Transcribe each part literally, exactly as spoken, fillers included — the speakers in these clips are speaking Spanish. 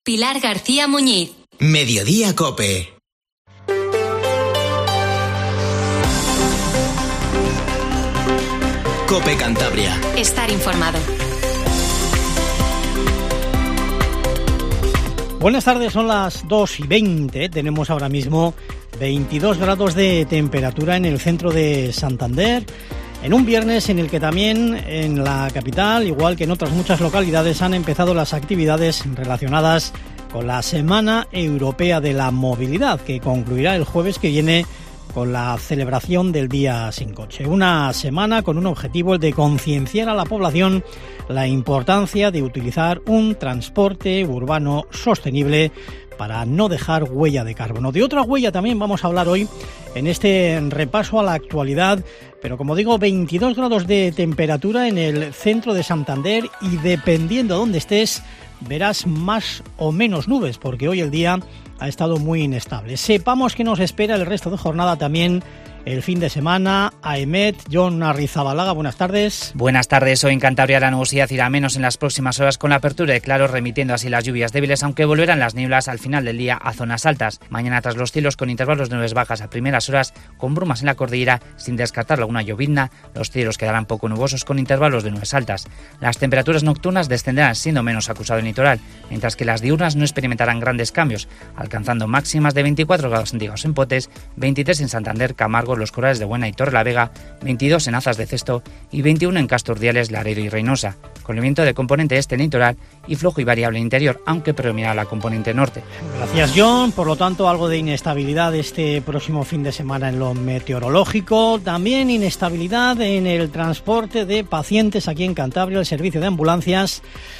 Pilar García Muñiz. Mediodía COPE. COPE Cantabria. Estar informado. Buenas tardes, son las dos y veinte. Tenemos ahora mismo veintidós grados de temperatura en el centro de Santander, en un viernes en el que también en la capital, igual que en otras muchas localidades, han empezado las actividades relacionadas con la Semana Europea de la Movilidad, que concluirá el jueves que viene con la celebración del Día Sin Coche. Una semana con un objetivo, el de concienciar a la población la importancia de utilizar un transporte urbano sostenible para no dejar huella de carbono. De otra huella también vamos a hablar hoy en este repaso a la actualidad, pero como digo, veintidós grados de temperatura en el centro de Santander y dependiendo de dónde estés, verás más o menos nubes, porque hoy el día ha estado muy inestable. Sepamos que nos espera el resto de jornada también el fin de semana. AEMET, John Arrizabalaga, buenas tardes. Buenas tardes. Hoy en Cantabria la nubosidad irá menos en las próximas horas con la apertura de claros, remitiendo así las lluvias débiles, aunque volverán las nieblas al final del día a zonas altas. Mañana tras los cielos con intervalos de nubes bajas a primeras horas, con brumas en la cordillera, sin descartar alguna llovizna, los cielos quedarán poco nubosos con intervalos de nubes altas. Las temperaturas nocturnas descenderán siendo menos acusado el litoral, mientras que las diurnas no experimentarán grandes cambios, alcanzando máximas de veinticuatro grados centígrados en Potes, veintitrés en Santander, Camargo, Los Corrales de Buena y Torrelavega, veintidós en Azas de Cesto y veintiuno en Casturdiales, Laredo y Reynosa, con el viento de componente este en litoral y flojo y variable interior, aunque predominará la componente norte. Gracias, John. Por lo tanto, algo de inestabilidad este próximo fin de semana en lo meteorológico, también inestabilidad en el transporte de pacientes aquí en Cantabria, el servicio de ambulancias,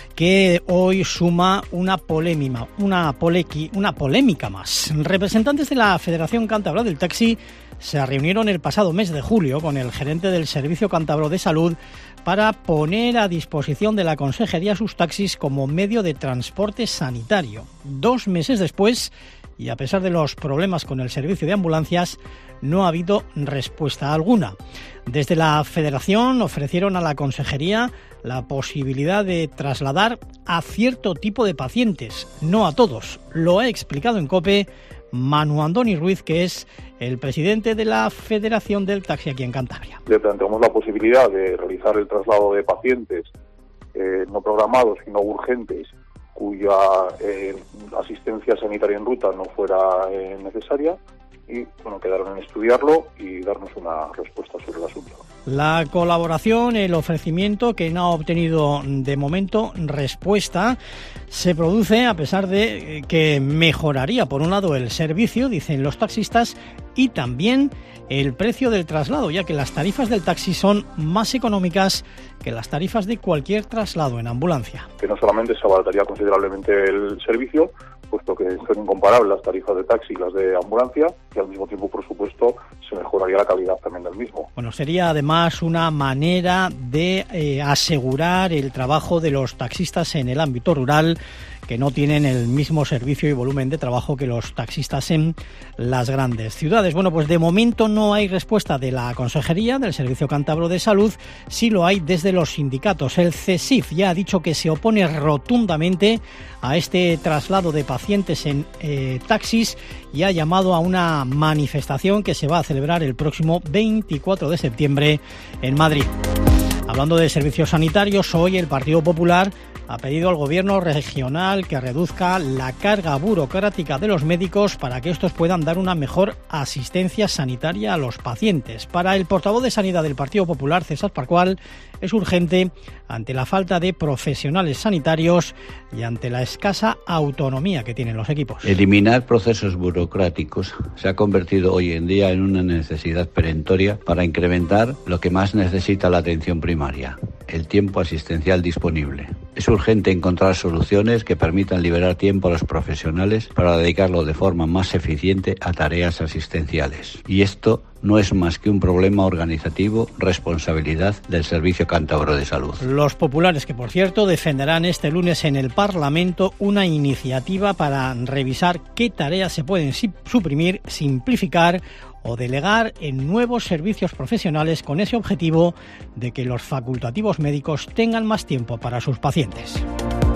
que hoy suma una polémica, una, polequi, una polémica más. Representantes de la Federación Cántabra del Taxi se reunieron el pasado mes de julio con el gerente del Servicio Cántabro de Salud para poner a disposición de la Consejería sus taxis como medio de transporte sanitario. Dos meses después, y a pesar de los problemas con el servicio de ambulancias, no ha habido respuesta alguna. Desde la Federación ofrecieron a la Consejería la posibilidad de trasladar a cierto tipo de pacientes, no a todos. Lo ha explicado en COPE Manu Andoni Ruiz, que es el presidente de la Federación del Taxi aquí en Cantabria. Le planteamos la posibilidad de realizar el traslado de pacientes eh, no programados, sino urgentes, cuya eh, asistencia sanitaria en ruta no fuera eh, necesaria, y bueno, quedaron en estudiarlo y darnos una respuesta sobre el asunto. La colaboración, el ofrecimiento, que no ha obtenido de momento respuesta, se produce a pesar de que mejoraría, por un lado, el servicio, dicen los taxistas, y también el precio del traslado, ya que las tarifas del taxi son más económicas que las tarifas de cualquier traslado en ambulancia. Que no solamente se abarataría considerablemente el servicio, puesto que son incomparables las tarifas de taxi y las de ambulancia, y al mismo tiempo, por supuesto, se mejoraría la calidad también del mismo. Bueno, sería además una manera de eh, asegurar el trabajo de los taxistas en el ámbito rural, que no tienen el mismo servicio y volumen de trabajo que los taxistas en las grandes ciudades. Bueno, pues de momento no hay respuesta de la Consejería del Servicio Cántabro de Salud, sí lo hay desde los sindicatos. El CESIF ya ha dicho que se opone rotundamente a este traslado de pacientes en eh, taxis y ha llamado a una manifestación que se va a celebrar el próximo veinticuatro de septiembre en Madrid. Hablando de servicios sanitarios, hoy el Partido Popular ha pedido al gobierno regional que reduzca la carga burocrática de los médicos para que estos puedan dar una mejor asistencia sanitaria a los pacientes. Para el portavoz de Sanidad del Partido Popular, César Pascual, es urgente ante la falta de profesionales sanitarios y ante la escasa autonomía que tienen los equipos. Eliminar procesos burocráticos se ha convertido hoy en día en una necesidad perentoria para incrementar lo que más necesita la atención primaria, el tiempo asistencial disponible. Es urgente encontrar soluciones que permitan liberar tiempo a los profesionales para dedicarlo de forma más eficiente a tareas asistenciales. Y esto no es más que un problema organizativo, responsabilidad del Servicio Cántabro de Salud. Los populares, que por cierto defenderán este lunes en el Parlamento una iniciativa para revisar qué tareas se pueden suprimir, simplificar o delegar en nuevos servicios profesionales con ese objetivo de que los facultativos médicos tengan más tiempo para sus pacientes.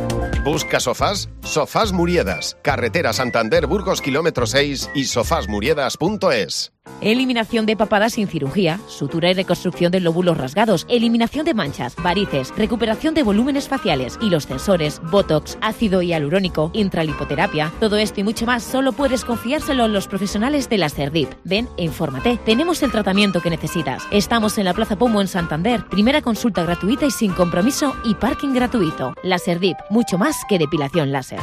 ¿Busca sofás? Sofás Muriedas, carretera Santander Burgos kilómetro seis y sofás muriedas punto es. Eliminación de papadas sin cirugía, sutura y reconstrucción de lóbulos rasgados, eliminación de manchas, varices, recuperación de volúmenes faciales, hilos tensores, botox, ácido hialurónico, intralipoterapia. Todo esto y mucho más solo puedes confiárselo a los profesionales de la Cerdip. Ven e infórmate. Tenemos el tratamiento que necesitas. Estamos en la Plaza Pomo en Santander. Primera consulta gratuita y sin compromiso y parking gratuito. La Cerdip, mucho más que depilación láser.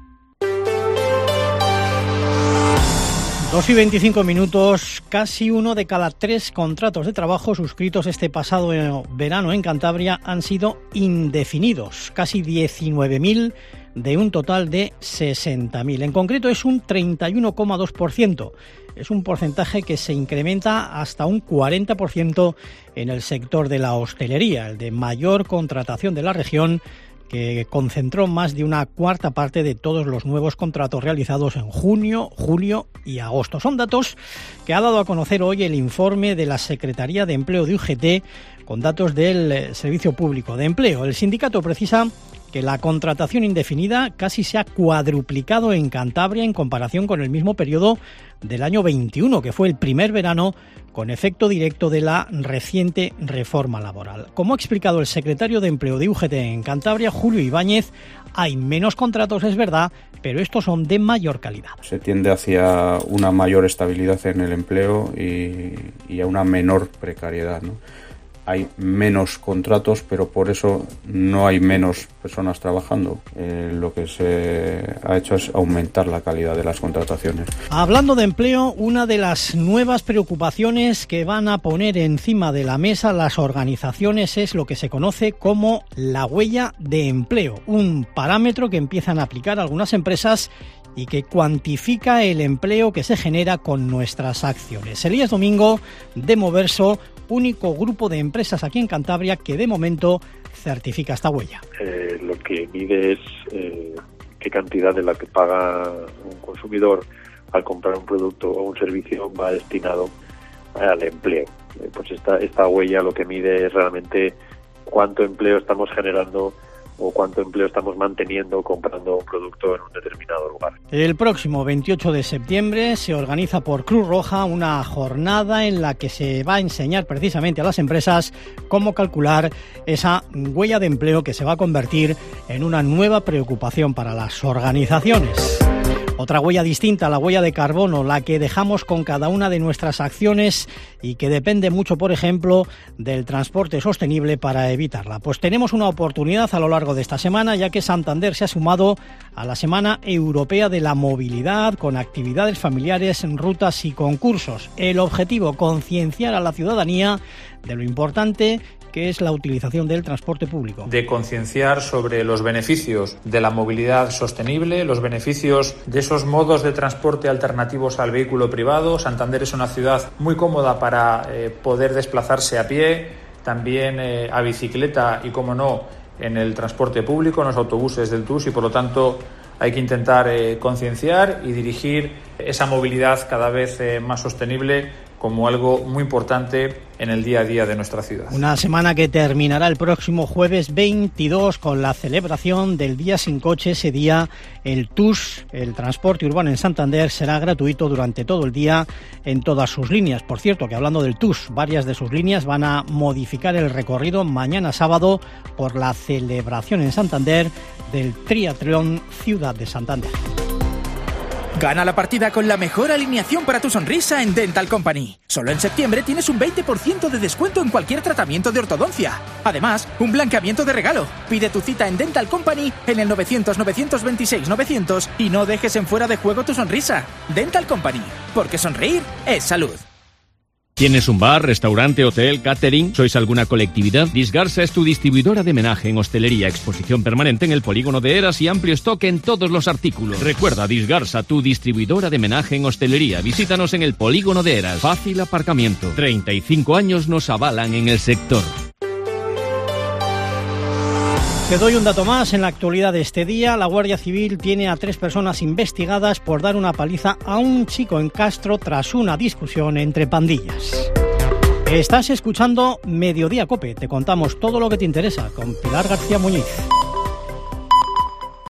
Dos y veinticinco minutos, casi uno de cada tres contratos de trabajo suscritos este pasado verano en Cantabria han sido indefinidos, casi diecinueve mil de un total de sesenta mil. En concreto es un treinta y uno coma dos por ciento. Es un porcentaje que se incrementa hasta un cuarenta por ciento en el sector de la hostelería, el de mayor contratación de la región, que concentró más de una cuarta parte de todos los nuevos contratos realizados en junio, julio y agosto. Son datos que ha dado a conocer hoy el informe de la Secretaría de Empleo de U G T con datos del Servicio Público de Empleo. El sindicato precisa que la contratación indefinida casi se ha cuadruplicado en Cantabria en comparación con el mismo periodo del año veintiuno, que fue el primer verano con efecto directo de la reciente reforma laboral. Como ha explicado el secretario de Empleo de U G T en Cantabria, Julio Ibáñez, hay menos contratos, es verdad, pero estos son de mayor calidad. Se tiende hacia una mayor estabilidad en el empleo y, y a una menor precariedad, ¿no? Hay menos contratos, pero por eso no hay menos personas trabajando. Eh, lo que se ha hecho es aumentar la calidad de las contrataciones. Hablando de empleo, una de las nuevas preocupaciones que van a poner encima de la mesa las organizaciones es lo que se conoce como la huella de empleo, un parámetro que empiezan a aplicar algunas empresas y que cuantifica el empleo que se genera con nuestras acciones. Elías Domingo, de Moverso, único grupo de empresas aquí en Cantabria que de momento certifica esta huella. Eh, lo que mide es eh, qué cantidad de la que paga un consumidor al comprar un producto o un servicio va destinado al empleo. Eh, pues esta, esta huella lo que mide es realmente cuánto empleo estamos generando o cuánto empleo estamos manteniendo comprando un producto en un determinado lugar. El próximo veintiocho de septiembre se organiza por Cruz Roja una jornada en la que se va a enseñar precisamente a las empresas cómo calcular esa huella de empleo que se va a convertir en una nueva preocupación para las organizaciones. Otra huella distinta, la huella de carbono, la que dejamos con cada una de nuestras acciones y que depende mucho, por ejemplo, del transporte sostenible para evitarla. Pues tenemos una oportunidad a lo largo de esta semana, ya que Santander se ha sumado a la Semana Europea de la Movilidad con actividades familiares, rutas y concursos. El objetivo, concienciar a la ciudadanía de lo importante que es la utilización del transporte público. De concienciar sobre los beneficios de la movilidad sostenible, los beneficios de esos modos de transporte alternativos al vehículo privado. Santander es una ciudad muy cómoda para eh, poder desplazarse a pie, también eh, a bicicleta y, como no, en el transporte público, en los autobuses del T U S, y por lo tanto hay que intentar eh, concienciar y dirigir esa movilidad cada vez eh, más sostenible como algo muy importante en el día a día de nuestra ciudad. Una semana que terminará el próximo jueves veintidós con la celebración del Día Sin Coche. Ese día el T U S, el transporte urbano en Santander, será gratuito durante todo el día en todas sus líneas. Por cierto, que hablando del T U S, varias de sus líneas van a modificar el recorrido mañana sábado por la celebración en Santander del Triatlón Ciudad de Santander. Gana la partida con la mejor alineación para tu sonrisa en Dental Company. Solo en septiembre tienes un veinte por ciento de descuento en cualquier tratamiento de ortodoncia. Además, un blanqueamiento de regalo. Pide tu cita en Dental Company en el novecientos, novecientos veintiséis, novecientos y no dejes en fuera de juego tu sonrisa. Dental Company, porque sonreír es salud. ¿Tienes un bar, restaurante, hotel, catering? ¿Sois alguna colectividad? Disgarsa es tu distribuidora de menaje en hostelería, exposición permanente en el polígono de Eras y amplio stock en todos los artículos. Recuerda, Disgarsa, tu distribuidora de menaje en hostelería. Visítanos en el polígono de Eras. Fácil aparcamiento. treinta y cinco años nos avalan en el sector. Te doy un dato más. En la actualidad de este día, la Guardia Civil tiene a tres personas investigadas por dar una paliza a un chico en Castro tras una discusión entre pandillas. Estás escuchando Mediodía COPE. Te contamos todo lo que te interesa con Pilar García Muñiz.